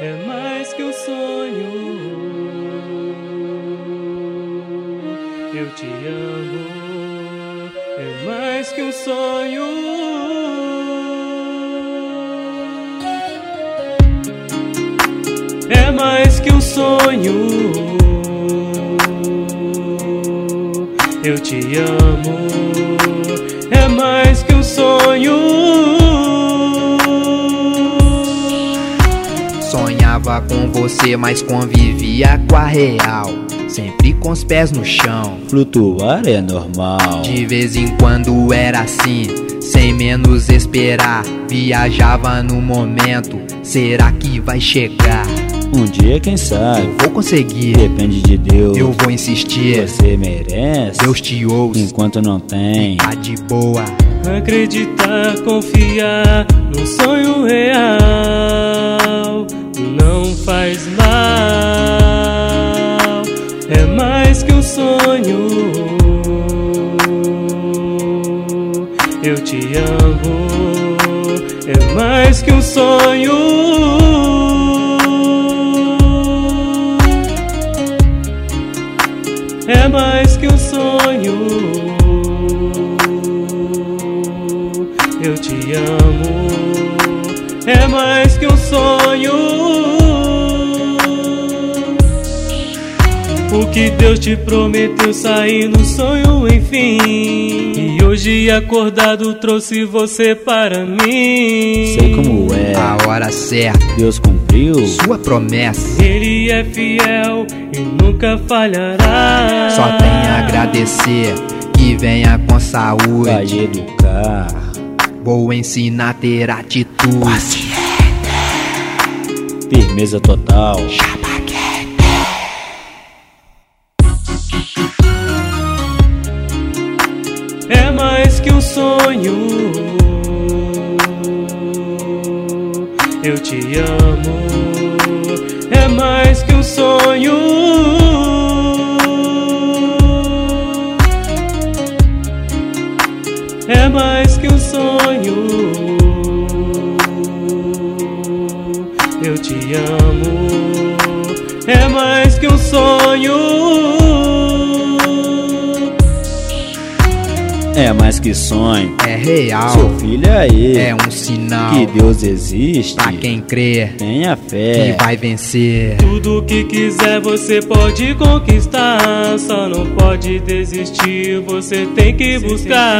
é mais que um sonho. Eu te amo, é mais que um sonho. É mais que um sonho. Eu te amo, é mais que um sonho. Sonhava com você, mas convivia com a real, sempre com os pés no chão. Flutuar é normal. De vez em quando era assim, sem menos esperar. Viajava no momento, será que vai chegar? Um dia quem sabe, vou conseguir. Depende de Deus, eu vou insistir. Você merece, Deus te ouça. Enquanto não tem, tá de boa. Acreditar, confiar num sonho real não faz mal. É mais que um sonho. Eu te amo, é mais que um sonho. É mais que um sonho. Eu te amo, é mais que um sonho. O que Deus te prometeu sair no sonho, enfim. E hoje acordado trouxe você para mim. Sei como é, a hora certa Deus cumpriu sua promessa. Ele é fiel e nunca falhará. Só tem a agradecer, que venha com saúde. Vai educar, vou ensinar a ter atitude. Firmeza total. É mais que um sonho. Eu te amo, é mais que um sonho. É mais que um sonho. Eu te amo, é mais que um sonho. É mais que sonho, é real. Seu filho aí, é um sinal que Deus existe. Pra quem crê, tenha fé, que vai vencer. Tudo que quiser você pode conquistar, só não pode desistir, você tem que buscar.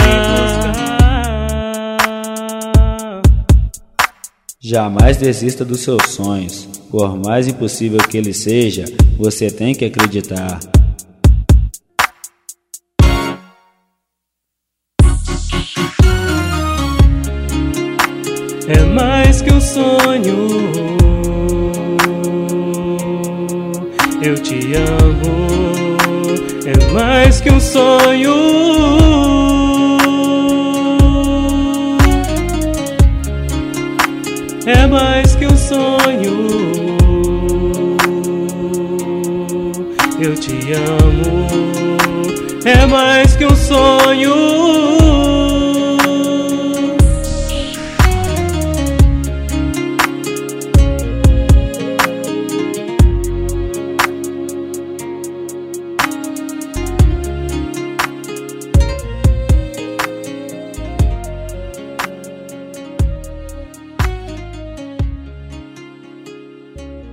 Jamais desista dos seus sonhos. Por mais impossível que ele seja, você tem que acreditar. É mais que um sonho. Eu te amo, é mais que um sonho.